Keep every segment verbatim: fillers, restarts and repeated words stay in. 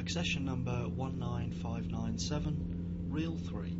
Accession number one nine five nine seven, reel three.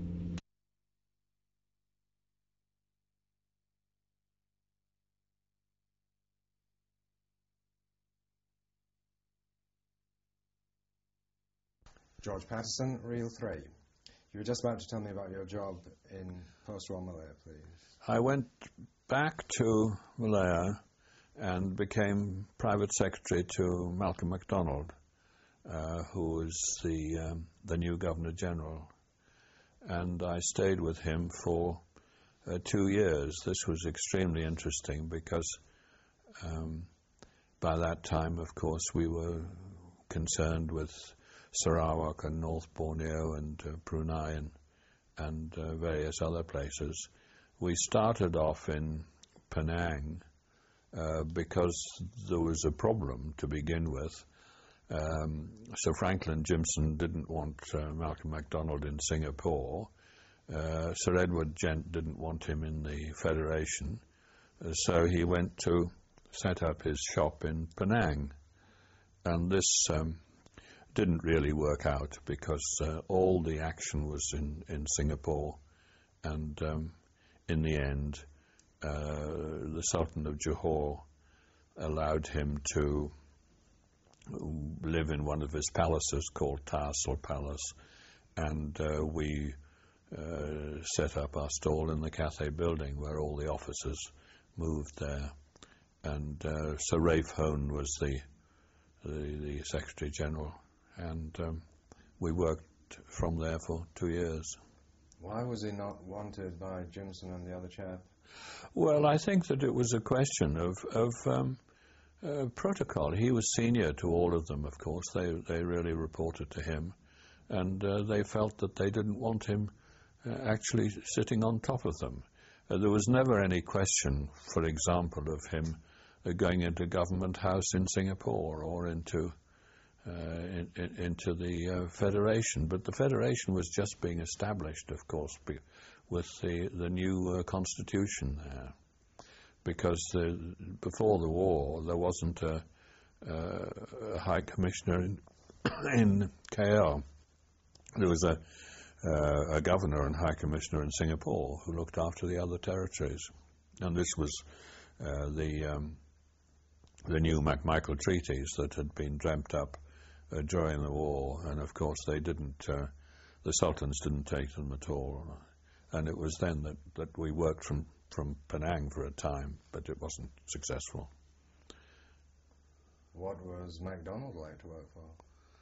George Patterson, reel three. You were just about to tell me about your job in post-war Malaya, please. I went back to Malaya and became private secretary to Malcolm MacDonald, uh, who was the, um, the new Governor-General. And I stayed with him for uh, two years. This was extremely interesting because um, by that time, of course, we were concerned with Sarawak and North Borneo and uh, Brunei and, and uh, various other places. We started off in Penang uh, because there was a problem to begin with. Um, Sir Franklin Gimson didn't want uh, Malcolm MacDonald in Singapore. Uh, Sir Edward Gent didn't want him in the Federation. Uh, so he went to set up his shop in Penang. And this um, didn't really work out because uh, all the action was in, in Singapore. And um, in the end, uh, the Sultan of Johor allowed him to live in one of his palaces called Tassel Palace, and uh, we uh, set up our stall in the Cathay building where all the officers moved there. And uh, Sir Rafe Hone was the, the, the Secretary General, and um, we worked from there for two years. Why was he not wanted by Gimson and the other chap? Well, I think that it was a question of, of um, uh, protocol. He was senior to all of them, of course. They, they really reported to him, and uh, they felt that they didn't want him uh, actually sitting on top of them. Uh, there was never any question, for example, of him uh, going into Government House in Singapore or into Uh, in, in, into the uh, Federation. But the Federation was just being established, of course, be, with the, the new uh, constitution there. Because the, before the war, there wasn't a, uh, a High Commissioner in, in K L. There was a, uh, a Governor and High Commissioner in Singapore who looked after the other territories. And this was uh, the, um, the new McMichael treaties that had been dreamt up Uh, during the war, and of course they didn't, uh, the sultans didn't take them at all. And it was then that, that we worked from, from Penang for a time, but it wasn't successful. What was MacDonald like to work for?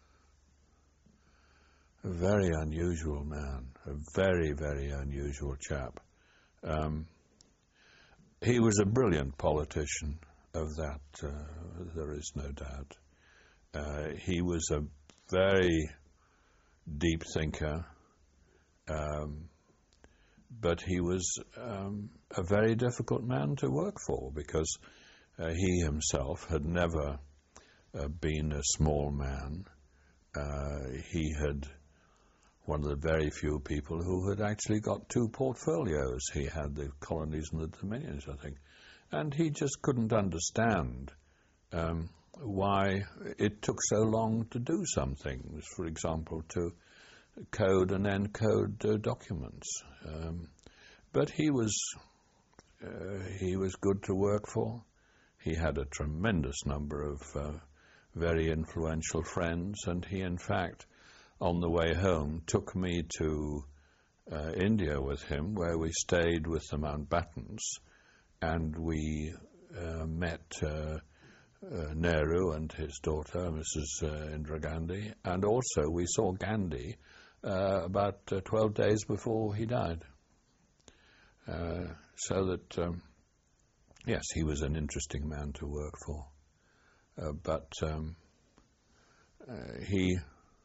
A very unusual man, a very, very unusual chap. Um, he was a brilliant politician, of that uh, there is no doubt. Uh, he was a very deep thinker, um, but he was um, a very difficult man to work for because uh, he himself had never uh, been a small man. Uh, he had one of the very few people who had actually got two portfolios. He had the colonies and the dominions, I think, and he just couldn't understand um, why it took so long to do some things, for example, to code and encode uh, documents. Um, but he was, uh, he was good to work for. He had a tremendous number of uh, very influential friends, and he, in fact, on the way home, took me to uh, India with him, where we stayed with the Mountbattens, and we uh, met uh, Uh, Nehru and his daughter, Missus Uh, Indira Gandhi, and also we saw Gandhi uh, about uh, twelve days before he died. Uh, so that, um, yes, he was an interesting man to work for. Uh, but um, uh, he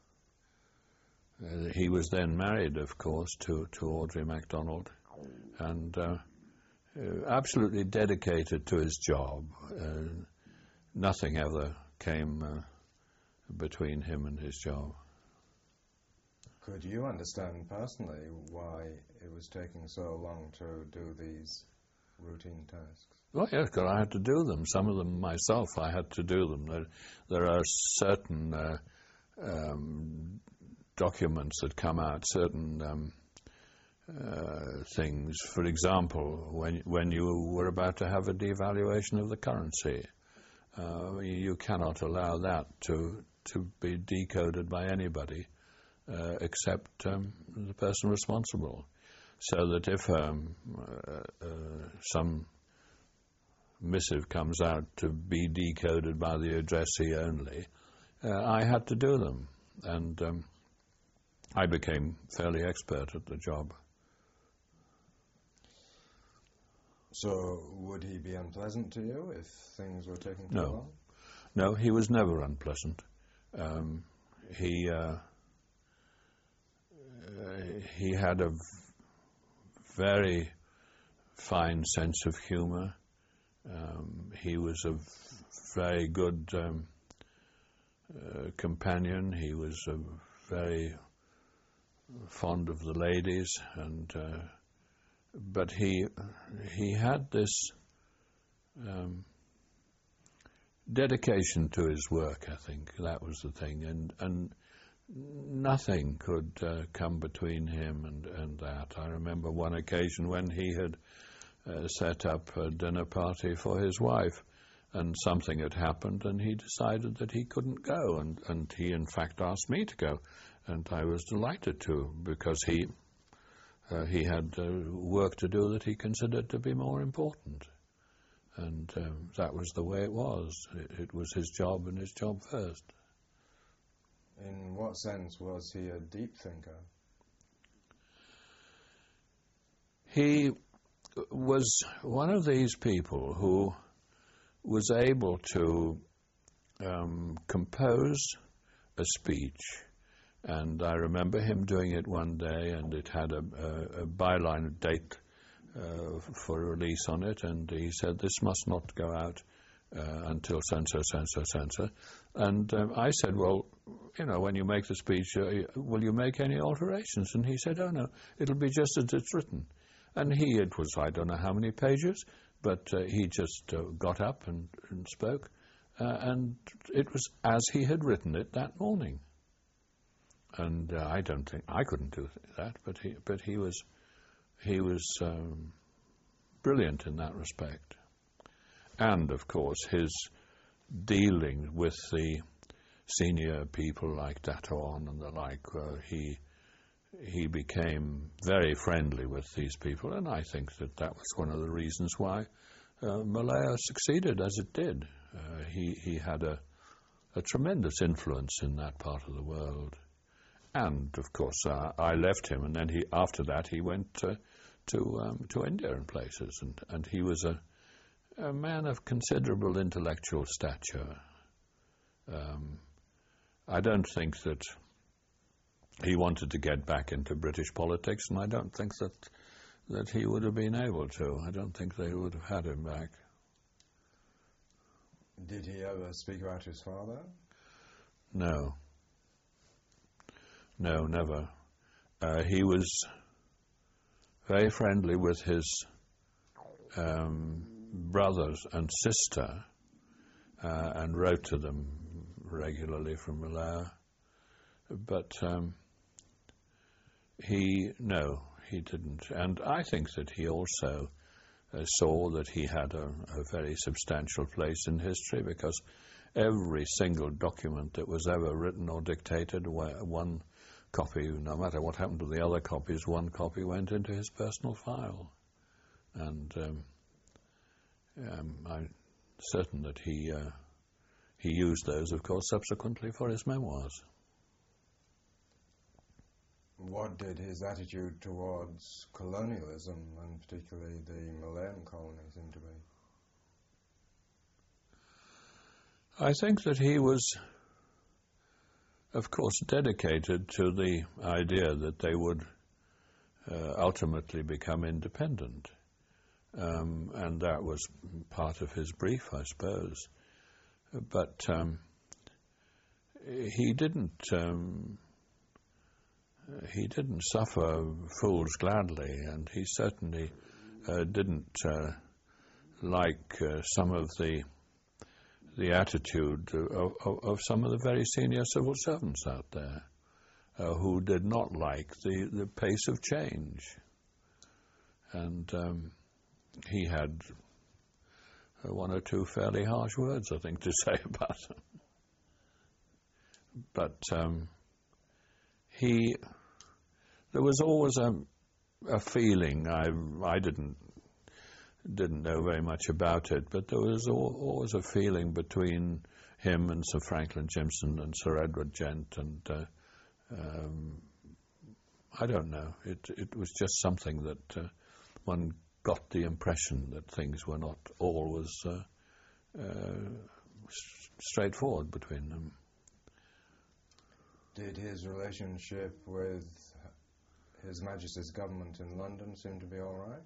uh, he was then married, of course, to, to Audrey MacDonald, and uh, uh, absolutely dedicated to his job. Uh, Nothing ever came uh, between him and his job. Could you understand personally why it was taking so long to do these routine tasks? Well, yes, because I had to do them. Some of them myself, I had to do them. There, there are certain uh, um, documents that come out, certain um, uh, things. For example, when when you were about to have a devaluation of the currency, uh, you cannot allow that to to be decoded by anybody uh, except um, the person responsible. So that if um, uh, uh, some missive comes out to be decoded by the addressee only, uh, I had to do them, and um, I became fairly expert at the job. So would he be unpleasant to you if things were taking too No. long? No, he was never unpleasant. Um, he uh, uh, he had a very fine sense of humour. Um, he was a very good um, uh, companion. He was uh, very fond of the ladies, and uh, but he he had this um, dedication to his work. I think that was the thing, and and nothing could uh, come between him and and that. I remember one occasion when he had Uh, set up a dinner party for his wife, and something had happened, and he decided that he couldn't go, and, and he in fact asked me to go, and I was delighted to, because he uh, he had uh, work to do that he considered to be more important, and um, that was the way it was. It, it was his job, and his job first. In what sense was he a deep thinker? He was one of these people who was able to um, compose a speech, and I remember him doing it one day, and it had a, a, a byline date uh, for release on it, and he said, "This must not go out uh, until so-and-so, so-and-so, so-and-so." And um, I said, "Well, you know, when you make the speech, uh, will you make any alterations?" And he said, "Oh, no, it'll be just as it's written." And he, it was, I don't know how many pages, but uh, he just uh, got up and, and spoke, uh, and it was as he had written it that morning. And uh, I don't think, I couldn't do that, but he, but he was, he was um, brilliant in that respect. And, of course, his dealing with the senior people like Daton and the like, uh, he... he became very friendly with these people, and I think that that was one of the reasons why uh, Malaya succeeded as it did. Uh, he, he had a, a tremendous influence in that part of the world. And, of course, uh, I left him, and then he, after that he went uh, to um, to India and places, and, and he was a, a man of considerable intellectual stature. Um, I don't think that he wanted to get back into British politics, and I don't think that that he would have been able to. I don't think they would have had him back. Did he ever speak about his father? No. No, never. Uh, he was very friendly with his um, brothers and sister, uh, and wrote to them regularly from Malaya. But um, he, no, he didn't. And I think that he also uh, saw that he had a, a very substantial place in history, because every single document that was ever written or dictated, one copy, no matter what happened to the other copies, one copy went into his personal file. And um, um, I'm certain that he, uh, he used those, of course, subsequently for his memoirs. What did his attitude towards colonialism, and particularly the Malayan colonies, seem to be? I think that he was, of course, dedicated to the idea that they would uh, ultimately become independent. Um, and that was part of his brief, I suppose. But um, he didn't... Um, He didn't suffer fools gladly, and he certainly uh, didn't uh, like uh, some of the the attitude of, of, of some of the very senior civil servants out there uh, who did not like the, the pace of change. And um, he had uh, one or two fairly harsh words, I think, to say about them. But um, he, there was always a, a feeling, I, I didn't didn't know very much about it, but there was always a feeling between him and Sir Franklin Jimson and Sir Edward Gent, and uh, um, I don't know, it, it was just something that uh, one got the impression that things were not always uh, uh, straightforward between them. Did his relationship with His Majesty's government in London seem to be all right?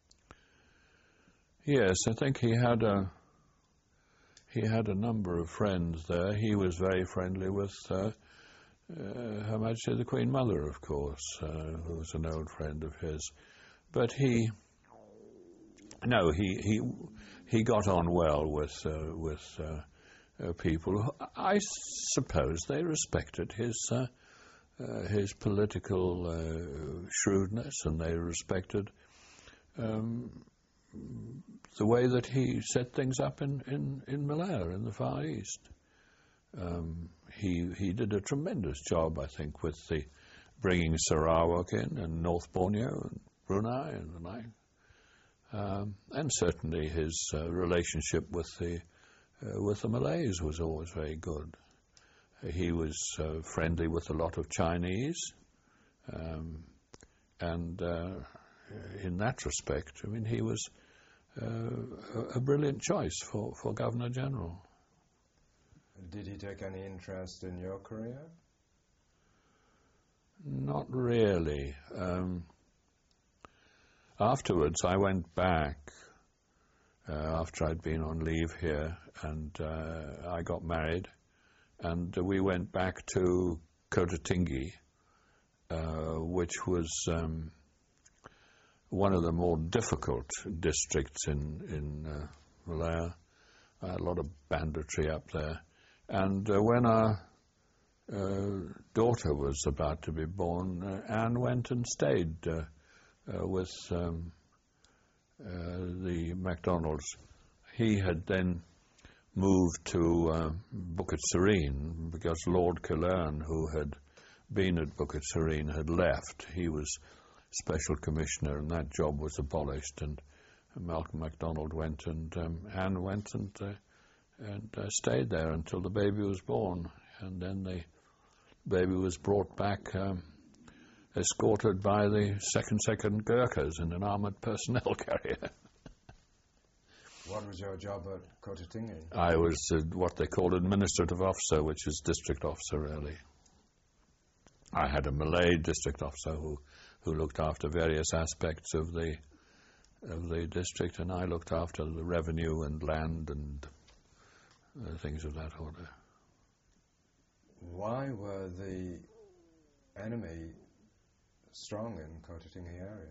Yes, I think he had a he had a number of friends there. He was very friendly with uh, uh, Her Majesty the Queen Mother, of course, uh, who was an old friend of his. But he, no, he he he got on well with uh, with uh, uh, people. I suppose they respected his uh, uh, his political uh, shrewdness, and they respected Um, the way that he set things up in, in, in Malaya, in the Far East. Um, he he did a tremendous job, I think, with the bringing Sarawak in, and North Borneo, and Brunei, and the like. Um, and certainly his uh, relationship with the uh, with the Malays was always very good. Uh, he was uh, friendly with a lot of Chinese, um, and uh, in that respect, I mean, he was Uh, a, a brilliant choice for, for Governor General. Did he take any interest in your career? Not really. Um, afterwards, I went back uh, after I'd been on leave here, and uh, I got married, and uh, we went back to Kota Tinggi, uh, which was Um, one of the more difficult districts in, in uh, Malaya. I had a lot of banditry up there. And uh, when our uh, daughter was about to be born, uh, Anne went and stayed uh, uh, with um, uh, the MacDonalds. He had then moved to uh, Bukit Serene because Lord Killearn, who had been at Bukit Serene, had left. He was Special Commissioner, and that job was abolished, and Malcolm MacDonald went, and um, Anne went and uh, and uh, stayed there until the baby was born, and then the baby was brought back, um, escorted by the second second Gurkhas in an armoured personnel carrier. What was your job at Kota Tinggi? I was uh, what they called administrative officer, which is district officer, really. I had a Malay district officer who who looked after various aspects of the of the district, and I looked after the revenue and land and uh, things of that order. Why were the enemy strong in Kota Tinggi area?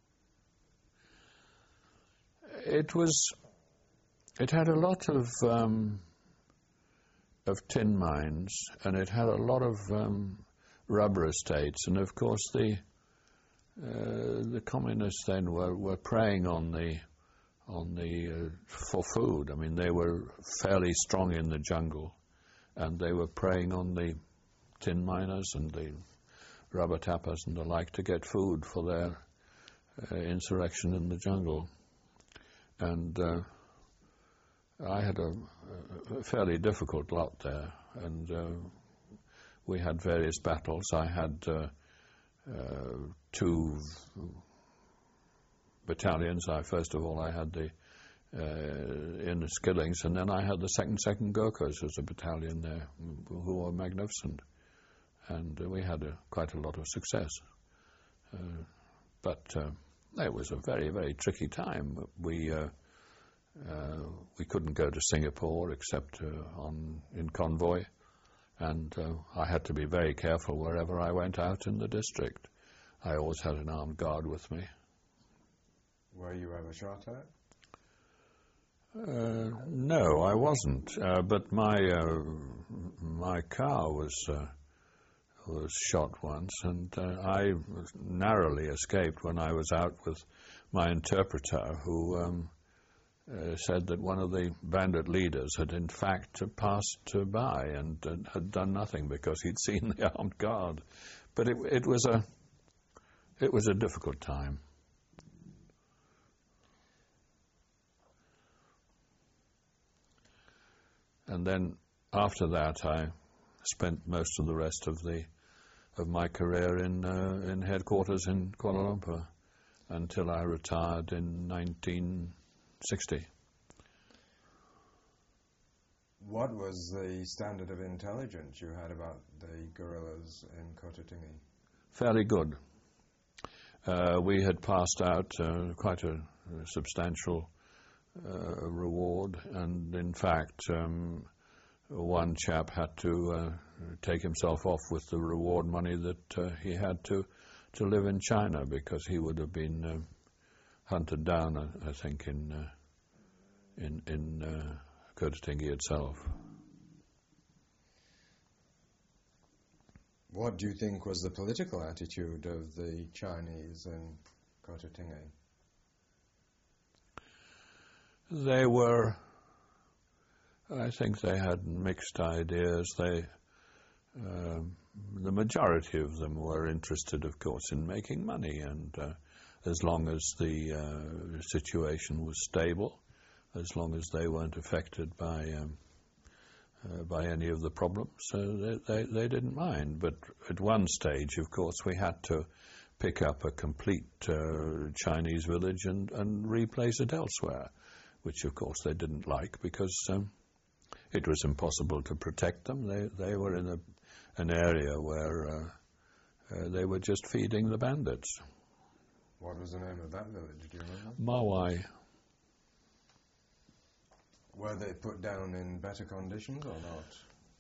It was. It had a lot of um, of tin mines, and it had a lot of um, rubber estates, and of course the. Uh, the communists then were, were preying on the on the uh, for food. I mean, they were fairly strong in the jungle, and they were preying on the tin miners and the rubber tappers and the like to get food for their uh, insurrection in the jungle. And uh, I had a, a fairly difficult lot there, and uh, we had various battles. I had uh, Uh, two battalions. I first of all I had the uh, in the Skillings, and then I had the second second Gurkhas as a battalion there, who were magnificent, and uh, we had a, quite a lot of success. Uh, but uh, it was a very very tricky time. We uh, uh, we couldn't go to Singapore except uh, on in convoy. And uh, I had to be very careful wherever I went out in the district. I always had an armed guard with me. Were you ever shot at? Uh, no, I wasn't. Uh, but my uh, my car was uh, was shot once, and uh, I narrowly escaped when I was out with my interpreter, who um, uh, said that one of the bandit leaders had in fact passed by and uh, had done nothing because he'd seen the armed guard. But it, it was a it was a difficult time. And then after that, I spent most of the rest of the of my career in uh, in headquarters in Kuala Lumpur until I retired in nineteen sixty. What was the standard of intelligence you had about the guerrillas in Kota Tinggi? Fairly good. Uh, we had passed out uh, quite a, a substantial uh, reward, and in fact, um, one chap had to uh, take himself off with the reward money that uh, he had to to live in China, because he would have been uh, hunted down, I, I think, in uh, in in uh, Kota Tinggi itself. What do you think was the political attitude of the Chinese in Kota Tinggi? They were, I think they had mixed ideas. They, uh, the majority of them were interested, of course, in making money, and uh, as long as the uh, situation was stable, as long as they weren't affected by um, uh, by any of the problems, uh, they, they, they didn't mind. But at one stage, of course, we had to pick up a complete uh, Chinese village and, and replace it elsewhere, which of course they didn't like, because um, it was impossible to protect them. They they were in a, an area where uh, uh, they were just feeding the bandits. What was the name of that village, do you remember? Mawai. Were they put down in better conditions or not?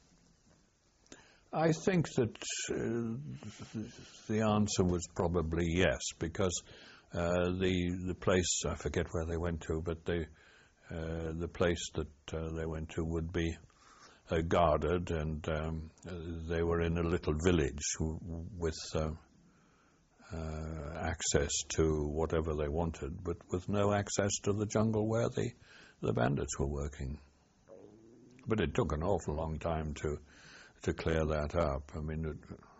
I think that uh, the answer was probably yes, because uh, the the place, I forget where they went to, but the uh, the place that uh, they went to would be uh, guarded, and um, uh, they were in a little village w- with uh, uh, access to whatever they wanted, but with no access to the jungle where the the bandits were working. But it took an awful long time to to clear that up. I mean, it,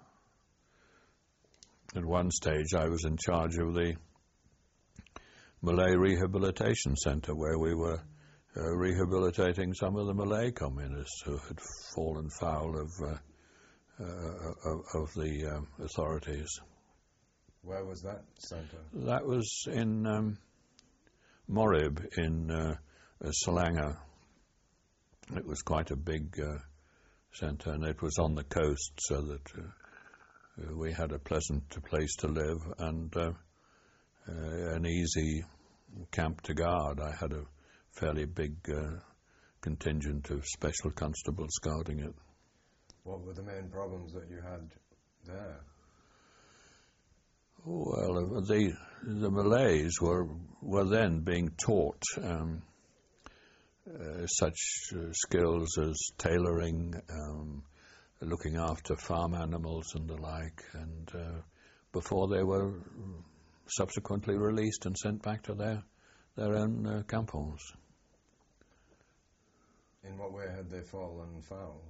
at one stage I was in charge of the Malay Rehabilitation Center, where we were uh, rehabilitating some of the Malay communists who had fallen foul of uh, uh, of, of the um, authorities. Where was that center? That was in um, Morib in uh, uh, Selangor. It was quite a big uh, centre, and it was on the coast, so that uh, we had a pleasant place to live and uh, uh, an easy camp to guard. I had a fairly big uh, contingent of special constables guarding it. What were the main problems that you had there? Well, the the Malays were were then being taught um, uh, such uh, skills as tailoring, um, looking after farm animals and the like, and uh, before they were subsequently released and sent back to their their own uh, kampongs. In what way had they fallen foul?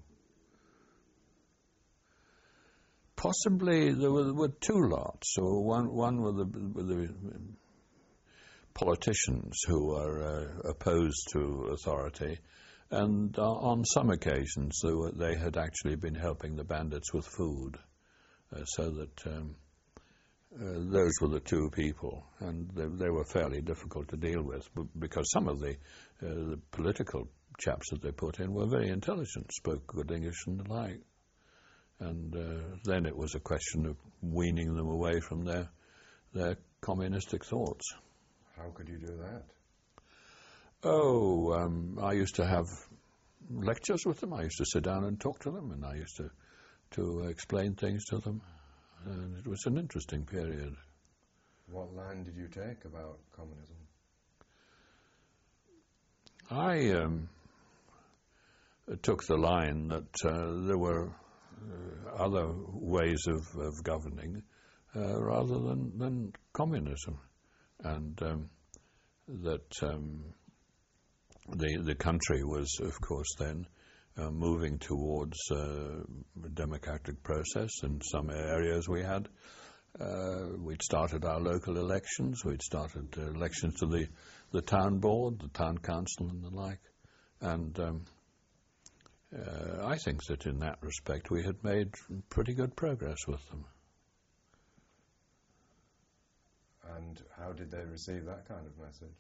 Possibly there were, were two lots. So one one were the, were the politicians who were uh, opposed to authority, and uh, on some occasions they, were, they had actually been helping the bandits with food, uh, so that um, uh, those were the two people, and they, they were fairly difficult to deal with, because some of the, uh, the political chaps that they put in were very intelligent, spoke good English and the like. And uh, then it was a question of weaning them away from their their communistic thoughts. How could you do that? Oh, um, I used to have lectures with them. I used to sit down and talk to them, and I used to to explain things to them. And it was an interesting period. What line did you take about communism? I um, took the line that uh, there were uh, other ways of, of governing uh, rather than, than communism, and um, that um, the the country was, of course, then uh, moving towards uh, a democratic process. In some areas we had. Uh, we'd started our local elections, we'd started uh, elections to the, the town board, the town council and the like, and um, uh, I think that in that respect we had made pretty good progress with them. And how did they receive that kind of message?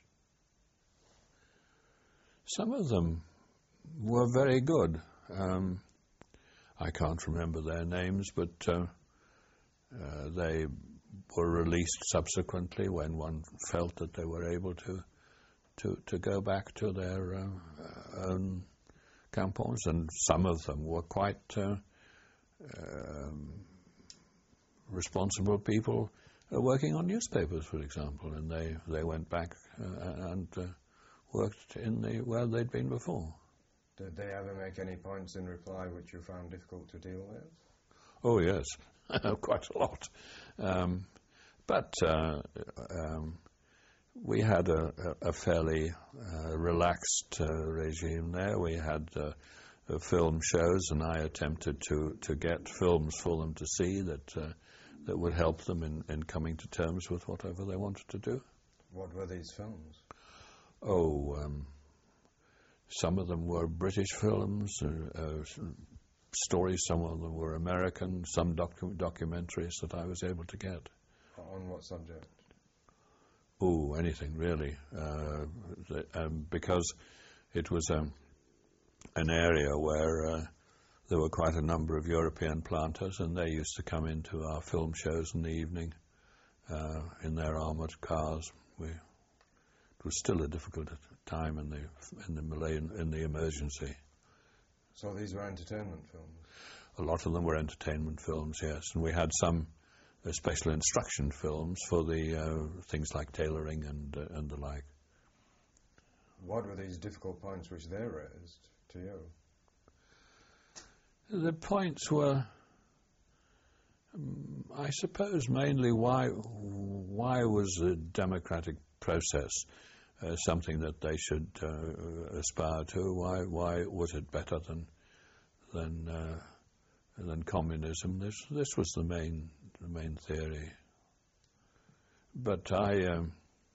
Some of them were very good. Um, I can't remember their names, but uh, Uh, they were released subsequently when one felt that they were able to to, to go back to their uh, own cantons, and some of them were quite uh, um, responsible people uh, working on newspapers, for example, and they, they went back uh, and uh, worked in the where they'd been before. Did they ever make any points in reply which you found difficult to deal with? Oh, yes. Quite a lot. Um, but uh, um, we had a, a, a fairly uh, relaxed uh, regime there. We had uh, uh, film shows, and I attempted to, to get films for them to see that uh, that would help them in, in coming to terms with whatever they wanted to do. What were these films? Oh, um, some of them were British films, uh, uh, stories, some of them were American, some docu- documentaries that I was able to get. On what subject? Oh, anything really, uh, the, um, because it was um, an area where uh, there were quite a number of European planters, and they used to come into our film shows in the evening uh, in their armoured cars. We, it was still a difficult time in the in the Malayan, in the emergency. So these were entertainment films? A lot of them were entertainment films, yes. And we had some uh, special instruction films for the uh, things like tailoring and uh, and the like. What were these difficult points which they raised to you? The points were, um, I suppose, mainly why why was the democratic process uh, something that they should uh, aspire to? Why why was it better than than uh, than communism? This this was the main the main theory. But I um,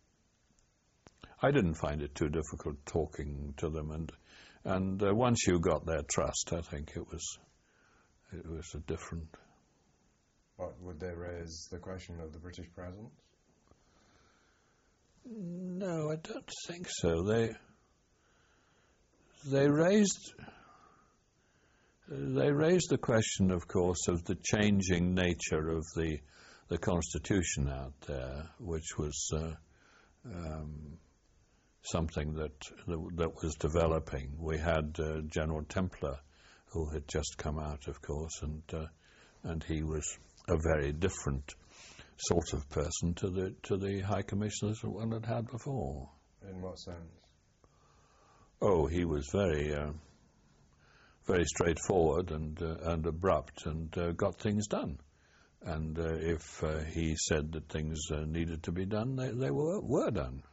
I didn't find it too difficult talking to them, and and uh, once you got their trust, I think it was it was a different. What, would they raise the question of the British presence? No, I don't think so. They they raised they raised the question, of course, of the changing nature of the the Constitution out there, which was uh, um, something that, that that was developing. We had uh, General Templer, who had just come out, of course, and uh, and he was a very different sort of person to the to the High Commissioners that one had had before. In what sense? Oh, he was very uh, very straightforward and uh, and abrupt, and uh, got things done. And uh, if uh, he said that things uh, needed to be done, they, they were were done.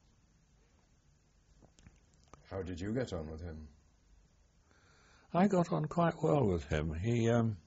How did you get on with him? I got on quite well with him. He um,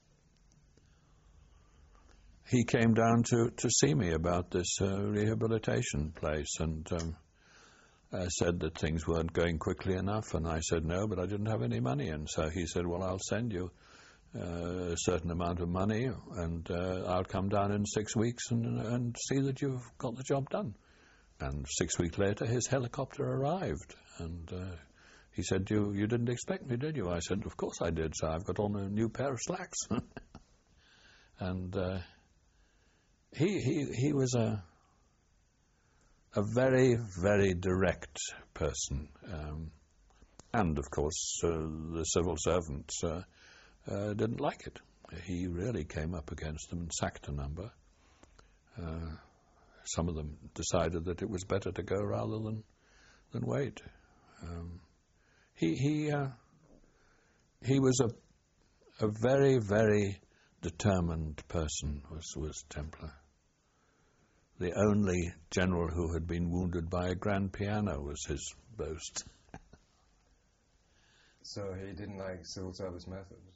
he came down to, to see me about this uh, rehabilitation place, and um, uh, said that things weren't going quickly enough, and I said no, but I didn't have any money, and so he said, well, I'll send you uh, a certain amount of money, and uh, I'll come down in six weeks and, and see that you've got the job done. And six weeks later, his helicopter arrived, and uh, he said, you, you didn't expect me, did you? I said, of course I did, so I've got on a new pair of slacks. And uh, he, he, he was a, a very, very direct person. Um, and, of course, uh, the civil servants uh, uh, didn't like it. He really came up against them and sacked a number. Uh, some of them decided that it was better to go rather than, than wait. Um, he he uh, he was a a very very determined person. Was was Templar. The only general who had been wounded by a grand piano was his boast. So he didn't like civil service methods?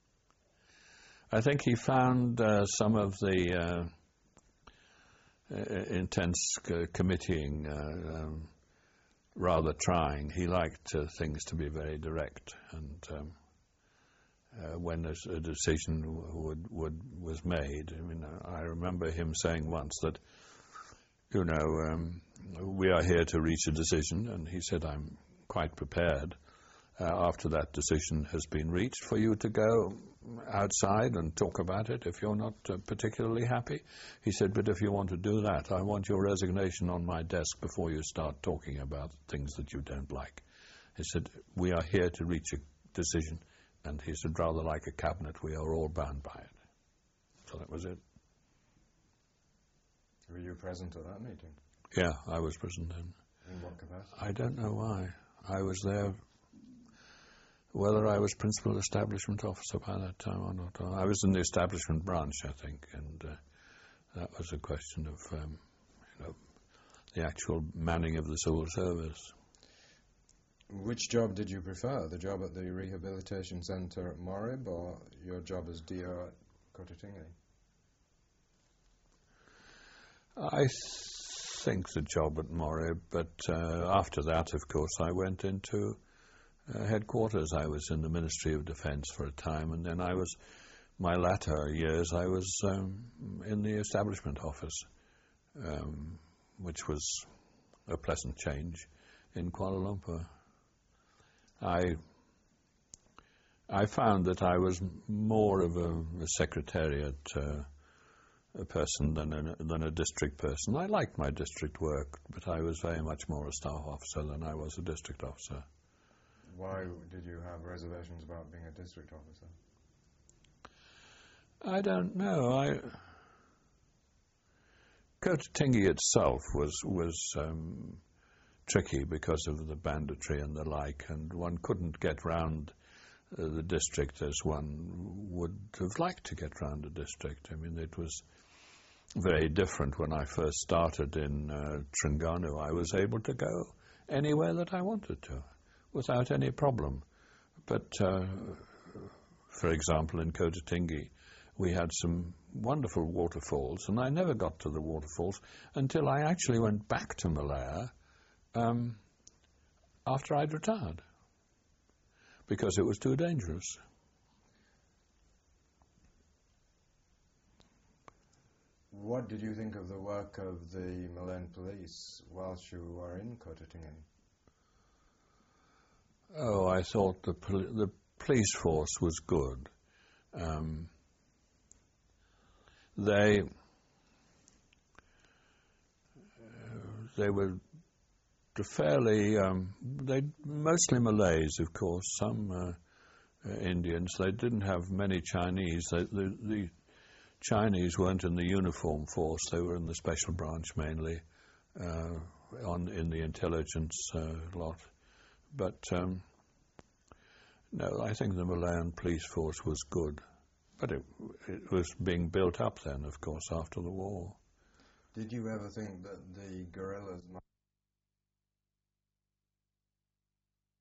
I think he found uh, some of the uh, uh, intense uh, committeeing uh, um, rather trying. He liked uh, things to be very direct, and um, uh, when a, a decision would, would was made, I mean, I remember him saying once that, you know, um, we are here to reach a decision, and he said, I'm quite prepared uh, after that decision has been reached for you to go outside and talk about it if you're not uh, particularly happy. He said, but if you want to do that, I want your resignation on my desk before you start talking about things that you don't like. He said, we are here to reach a decision, and he said, rather like a cabinet, we are all bound by it. So that was it. Were you present at that meeting? Yeah, I was present then. In what capacity? I don't know why. I was there, whether I was principal establishment officer by that time or not. I was in the establishment branch, I think, and uh, that was a question of um, you know, the actual manning of the civil service. Which job did you prefer, the job at the rehabilitation centre at Morib or your job as D O at Cotatingi? I think the job at Morib, but uh, after that, of course, I went into uh, headquarters. I was in the Ministry of Defence for a time, and then I was, my latter years, I was um, in the establishment office, um, which was a pleasant change in Kuala Lumpur. I I found that I was more of a, a secretariat uh, a person than a, than a district person. I liked my district work, but I was very much more a staff officer than I was a district officer. Why did you have reservations about being a district officer? I don't know. I Cotatingi itself was was um, tricky because of the banditry and the like, and one couldn't get round uh, the district as one would have liked to get round a district. I mean, it was very different when I first started in uh, Terengganu. I was able to go anywhere that I wanted to without any problem. But, uh, for example, in Cotatingi, we had some wonderful waterfalls, and I never got to the waterfalls until I actually went back to Malaya um, after I'd retired, because it was too dangerous. What did you think of the work of the Malayan police whilst you were in Cotatingi? Oh, I thought the pol- the police force was good. Um, they uh, they were fairly um, they mostly Malays, of course, some uh, uh, Indians. They didn't have many Chinese. They, the, the Chinese weren't in the uniform force. They were in the special branch mainly, uh, on in the intelligence uh, lot. But um, no, I think the Malayan police force was good. But it, it was being built up then, of course, after the war. Did you ever think that the guerrillas might